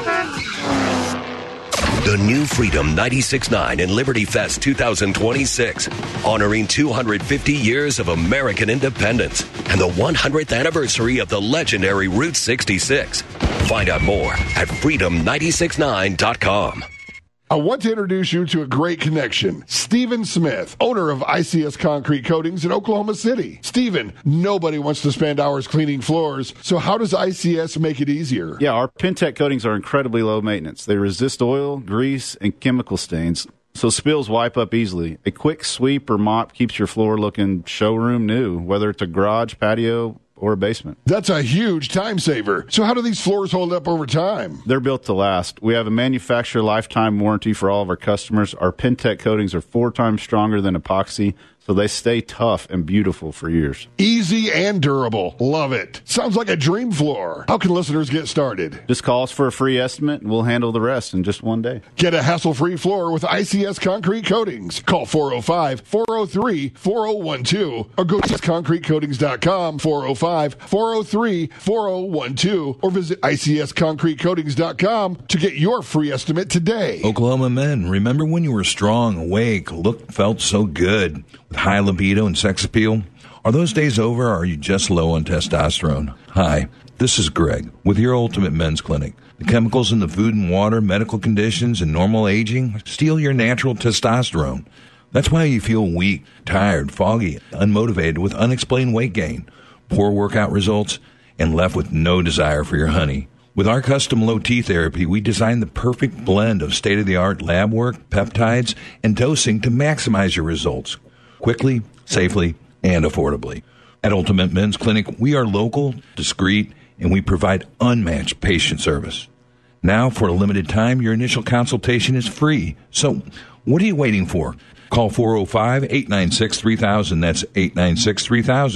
The new Freedom ninety-six point nine and Liberty Fest two thousand twenty-six, honoring two hundred fifty years of American independence and the one hundredth anniversary of the legendary Route sixty-six. Find out more at freedom nine six nine dot com. I want to introduce you to a great connection. Stephen Smith, owner of I C S Concrete Coatings in Oklahoma City. Stephen, nobody wants to spend hours cleaning floors, so how does I C S make it easier? Yeah, our Pentec coatings are incredibly low maintenance. They resist oil, grease, and chemical stains, so spills wipe up easily. A quick sweep or mop keeps your floor looking showroom new, whether it's a garage, patio, or a basement. That's a huge time saver. So how do these floors hold up over time? They're built to last. We have a manufacturer lifetime warranty for all of our customers. Our Pentec coatings are four times stronger than epoxy, so they stay tough and beautiful for years. Easy and durable. Love it. Sounds like a dream floor. How can listeners get started? Just call us for a free estimate, and we'll handle the rest in just one day. Get a hassle-free floor with I C S Concrete Coatings. Call four oh five, four oh three, four oh one two or go to concrete coatings dot com, four oh five, four oh three, four oh one two, or visit I C S concrete coatings dot com to get your free estimate today. Oklahoma men, remember when you were strong, awake, looked, felt so good, with high libido and sex appeal? Are those days over, or are you just low on testosterone? Hi, this is Greg with your Ultimate Men's Clinic. The chemicals in the food and water, medical conditions, and normal aging steal your natural testosterone. That's why you feel weak, tired, foggy, unmotivated with unexplained weight gain, poor workout results, and left with no desire for your honey. With our custom low T therapy, we designed the perfect blend of state-of-the-art lab work, peptides, and dosing to maximize your results quickly, safely, and affordably. At Ultimate Men's Clinic, we are local, discreet, and we provide unmatched patient service. Now, for a limited time, your initial consultation is free. So, what are you waiting for? Call four oh five, eight nine six, three thousand. That's eight nine six, three thousand.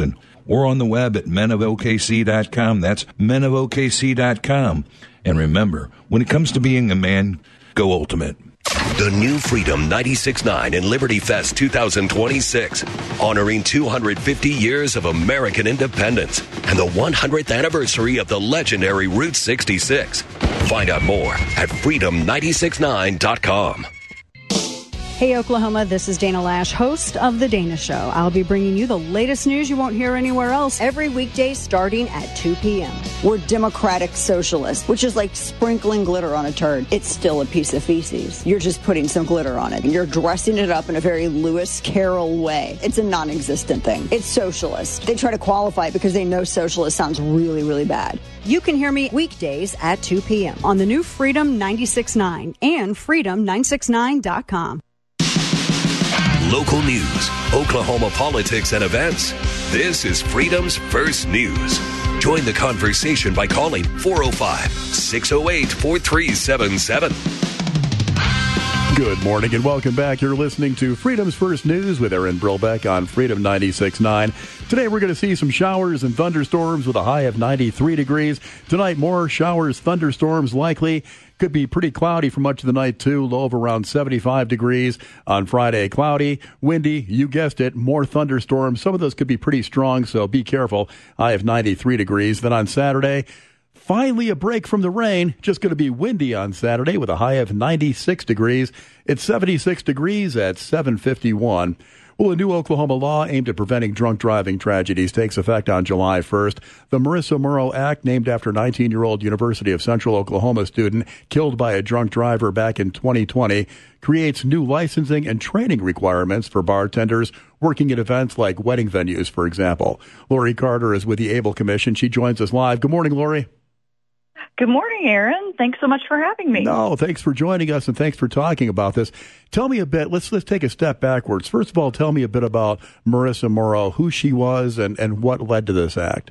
or on the web at men of O K C dot com. That's men of O K C dot com. And remember, when it comes to being a man, go ultimate. The new Freedom ninety-six point nine and Liberty Fest two thousand twenty-six, honoring two hundred fifty years of American independence and the one hundredth anniversary of the legendary Route sixty-six. Find out more at freedom nine six nine dot com. Hey, Oklahoma, this is Dana Lash, host of The Dana Show. I'll be bringing you the latest news you won't hear anywhere else every weekday starting at two p.m. We're democratic socialists, which is like sprinkling glitter on a turd. It's still a piece of feces. You're just putting some glitter on it, and you're dressing it up in a very Lewis Carroll way. It's a non-existent thing. It's socialist. They try to qualify it because they know socialist sounds really, really bad. You can hear me weekdays at two p.m. on the new Freedom ninety-six point nine and freedom nine six nine dot com. Local news, Oklahoma politics and events. This is Freedom's First News. Join the conversation by calling four oh five, six oh eight, four three seven seven. Good morning and welcome back. You're listening to Freedom's First News with Aaron Brilbeck on Freedom ninety-six point nine. Today we're going to see some showers and thunderstorms with a high of ninety-three degrees. Tonight, more showers, thunderstorms likely. Could be pretty cloudy for much of the night, too. Low of around seventy-five degrees. On Friday, cloudy, windy, you guessed it, more thunderstorms. Some of those could be pretty strong, so be careful. High of ninety-three degrees. Then on Saturday, finally a break from the rain. Just going to be windy on Saturday with a high of ninety-six degrees. It's seventy-six degrees at seven fifty-one. Well, a new Oklahoma law aimed at preventing drunk driving tragedies takes effect on July first. The Marissa Murrow Act, named after nineteen-year-old University of Central Oklahoma student killed by a drunk driver back in twenty twenty, creates new licensing and training requirements for bartenders working at events like wedding venues, for example. Lori Carter is with the Able Commission. She joins us live. Good morning, Lori. Good morning, Aaron. Thanks so much for having me. No, thanks for joining us, and thanks for talking about this. Tell me a bit, let's let's take a step backwards. First of all, tell me a bit about Marissa Murrow, who she was, and, and what led to this act.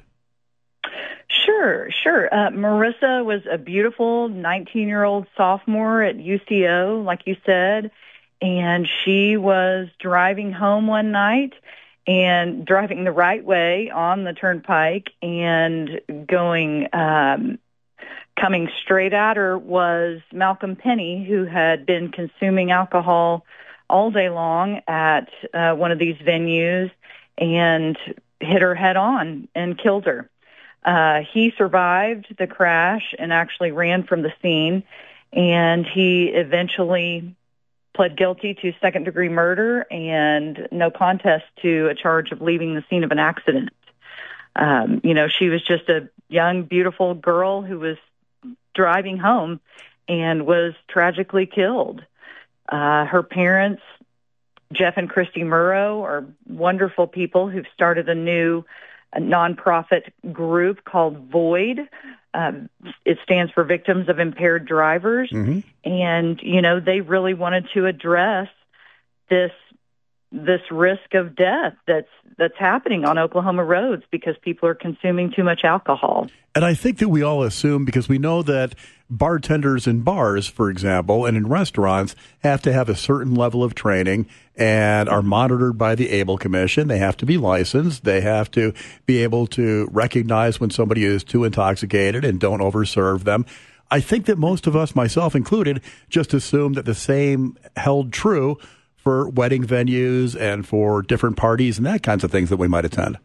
Sure, sure. Uh, Marissa was a beautiful nineteen-year-old sophomore at U C O, like you said, and she was driving home one night and driving the right way on the turnpike and going... Um, Coming straight at her was Malcolm Penny, who had been consuming alcohol all day long at uh, one of these venues and hit her head on and killed her. Uh, he survived the crash and actually ran from the scene, and he eventually pled guilty to second-degree murder and no contest to a charge of leaving the scene of an accident. Um, you know, she was just a young, beautiful girl who was driving home and was tragically killed. Uh, her parents, Jeff and Christy Murrow, are wonderful people who've started a new a nonprofit group called VOID. Um, it stands for Victims of Impaired Drivers. Mm-hmm. And, you know, they really wanted to address this this risk of death that's that's happening on Oklahoma roads because people are consuming too much alcohol. And I think that we all assume, because we know that bartenders in bars, for example, and in restaurants have to have a certain level of training and are monitored by the Able Commission. They have to be licensed. They have to be able to recognize when somebody is too intoxicated and don't overserve them. I think that most of us, myself included, just assume that the same held true for wedding venues and for different parties and that kinds of things that we might attend.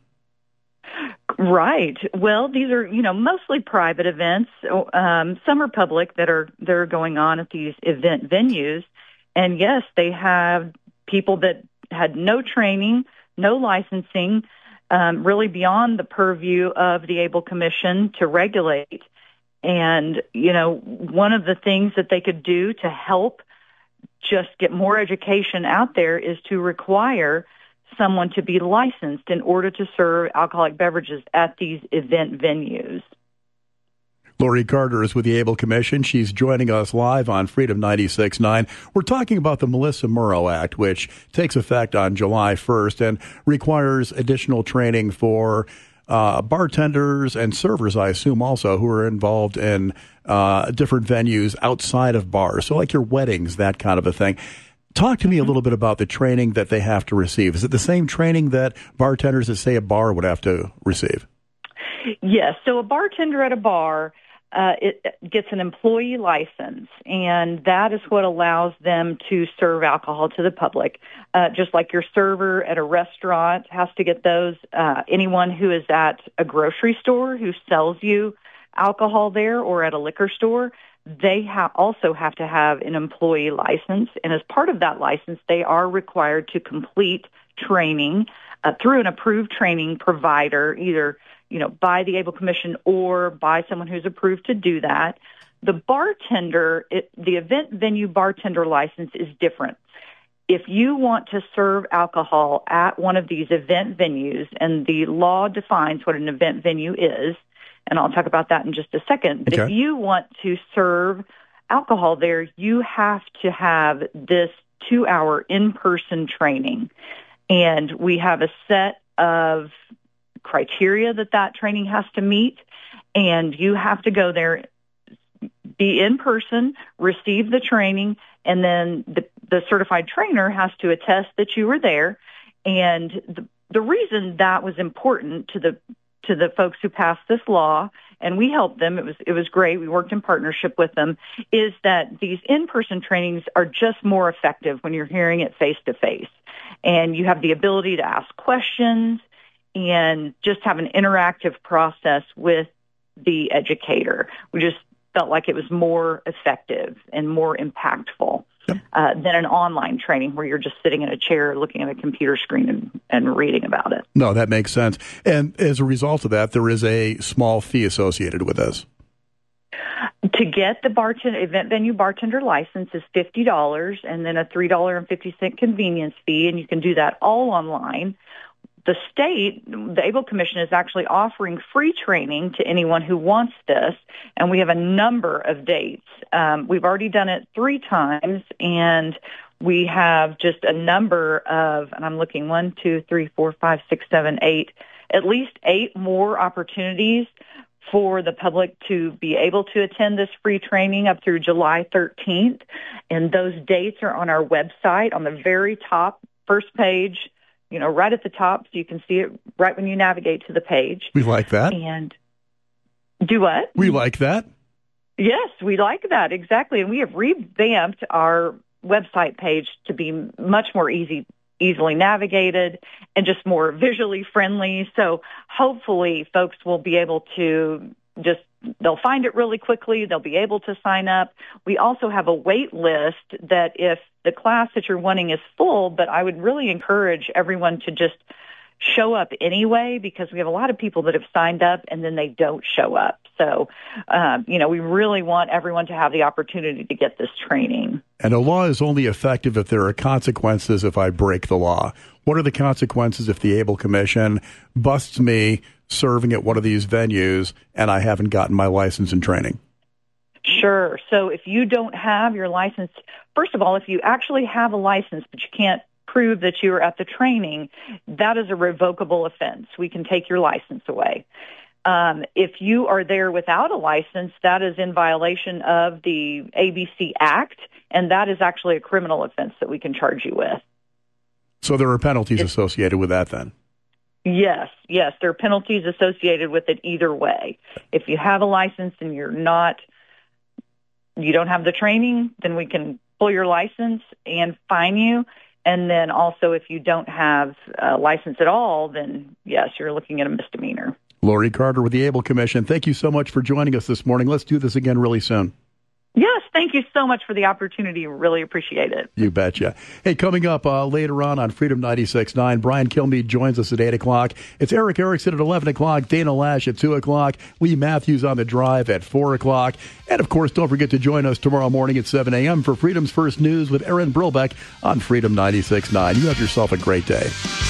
Right. Well, these are, you know, mostly private events. Um, some are public that are that are going on at these event venues. And yes, they have people that had no training, no licensing, um, really beyond the purview of the Able Commission to regulate. And, you know, one of the things that they could do to help just get more education out there is to require someone to be licensed in order to serve alcoholic beverages at these event venues. Lori Carter is with the Able Commission. She's joining us live on Freedom ninety-six point nine. We're talking about the Marissa Murrow Act, which takes effect on July first and requires additional training for uh, bartenders and servers, I assume, also, who are involved in uh, different venues outside of bars. So like your weddings, that kind of a thing. Talk to me a little bit about the training that they have to receive. Is it the same training that bartenders at, say, a bar would have to receive? Yes. So a bartender at a bar uh, it gets an employee license, and that is what allows them to serve alcohol to the public. Uh, just like your server at a restaurant has to get those. Uh, anyone who is at a grocery store who sells you alcohol there, or at a liquor store, they ha- also have to have an employee license. And as part of that license, they are required to complete training uh, through an approved training provider, either you know, by the Able Commission or by someone who's approved to do that. The bartender, it, the event venue bartender license is different. If you want to serve alcohol at one of these event venues, and the law defines what an event venue is, and I'll talk about that in just a second, but okay. if you want to serve alcohol there, you have to have this two-hour in-person training. And we have a set of criteria that that training has to meet, and you have to go there, be in person, receive the training, and then the, the certified trainer has to attest that you were there. And the, the reason that was important to the to the folks who passed this law, and we helped them, it was it was great, we worked in partnership with them, is that these in-person trainings are just more effective when you're hearing it face-to-face. And you have the ability to ask questions and just have an interactive process with the educator. We just felt like it was more effective and more impactful yep. uh, than an online training where you're just sitting in a chair looking at a computer screen and, and reading about it. No, that makes sense. And as a result of that, there is a small fee associated with this. To get the bartender, event venue bartender license is fifty dollars, and then a three dollars and fifty cents convenience fee, and you can do that all online. The state, the Able Commission, is actually offering free training to anyone who wants this, and we have a number of dates. Um, we've already done it three times, and we have just a number of, and I'm looking, one, two, three, four, five, six, seven, eight, at least eight more opportunities for the public to be able to attend this free training up through July thirteenth, and those dates are on our website on the very top, first page, you know, right at the top, so you can see it right when you navigate to the page. We like that. And do what? We like that. Yes, we like that, exactly. And we have revamped our website page to be much more easy, easily navigated and just more visually friendly. So hopefully folks will be able to just, they'll find it really quickly. They'll be able to sign up. We also have a wait list that if the class that you're wanting is full, but I would really encourage everyone to just show up anyway, because we have a lot of people that have signed up and then they don't show up. So, um, you know, we really want everyone to have the opportunity to get this training. And a law is only effective if there are consequences if I break the law. What are the consequences if the Able Commission busts me serving at one of these venues and I haven't gotten my license and training? Sure. So if you don't have your license, first of all, if you actually have a license but you can't prove that you were at the training, that is a revocable offense. We can take your license away. Um, if you are there without a license, that is in violation of the A B C Act, and that is actually a criminal offense that we can charge you with. So there are penalties it's, associated with that then? Yes, yes. There are penalties associated with it either way. If you have a license and you're not, you don't have the training, then we can pull your license and fine you. And then also if you don't have a license at all, then yes, you're looking at a misdemeanor. Lori Carter with the Able Commission, thank you so much for joining us this morning. Let's do this again really soon. Yes, thank you so much for the opportunity. Really appreciate it. You betcha. Hey, coming up uh, later on on Freedom ninety-six point nine, Brian Kilmeade joins us at eight o'clock. It's Eric Erickson at eleven o'clock, Dana Lash at two o'clock, Lee Matthews on the Drive at four o'clock. And, of course, don't forget to join us tomorrow morning at seven a.m. for Freedom's First News with Aaron Brilbeck on Freedom ninety-six point nine. You have yourself a great day.